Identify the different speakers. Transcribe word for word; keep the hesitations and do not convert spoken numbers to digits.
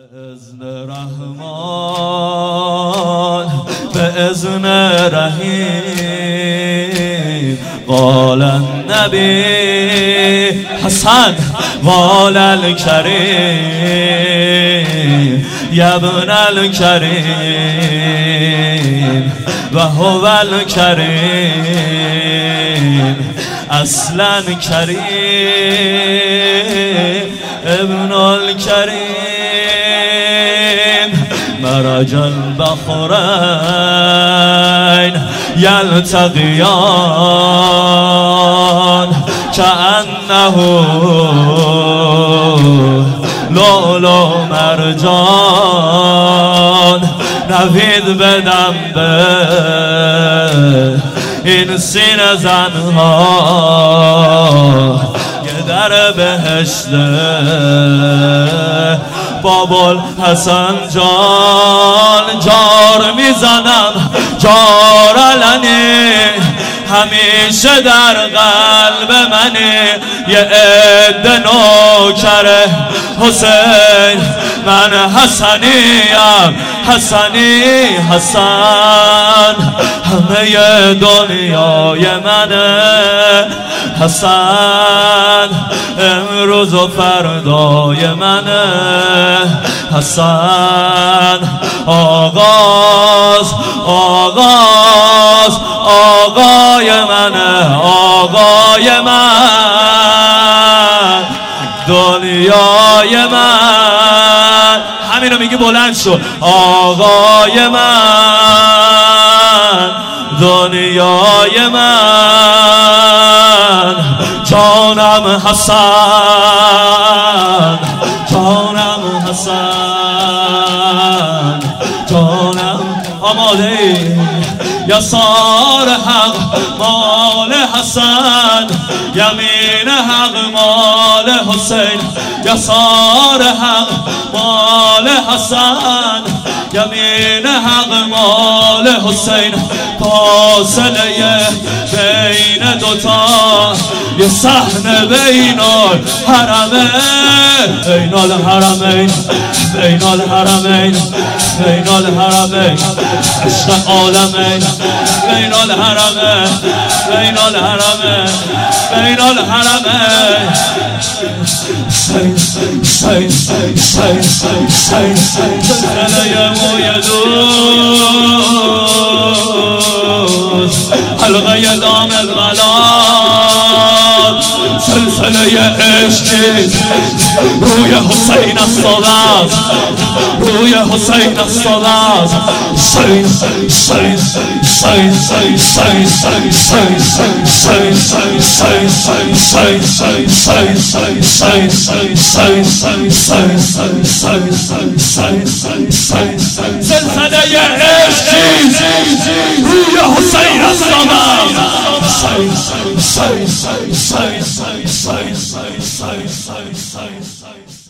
Speaker 1: بإذن رحمان بإذن رحیم قال النبی حسن قال الکریم یا ابن الکریم و هو الکریم اصلا کریم ابن الکریم مرج البحرین یلتقیان كأنه لؤلؤ مرجان نوید بدم به این سینه زنها یه در بهشته بابل حسن جان جار میزنم جار علنی همیشه در قلب منی یه عده نوکر حسین من حسنیم حسنی حسن همه دنیای منه حسن امروز و فردای منه حسن آغاز آغاز آقای منه آقای من دنیای من همینو میگی بلند شد آقای من دنیای من جانم حسن جانم حسن جانم آماده یسار حق مال حسن یمین حق مال حسین یسار حق مال حسن یمین حق مال حسین فاصله بین دوتا یه صحنه بین الحرمین بین الحرمین بین الحرمین بین الحرمین عشق عالمین بین الحرمین بین الحرمین بین الحرمین سین سین سین سین سین سین سین سلسله موی دوست حلقه دام الغلات سلسله عشقی روی حسین استاد روی حسین استاد سین سین سین سین سین سین سین سین سین سین سین سین سین سین سلسله عشقی روی حسین استاد سین سین سین سین سین سین سین سین سین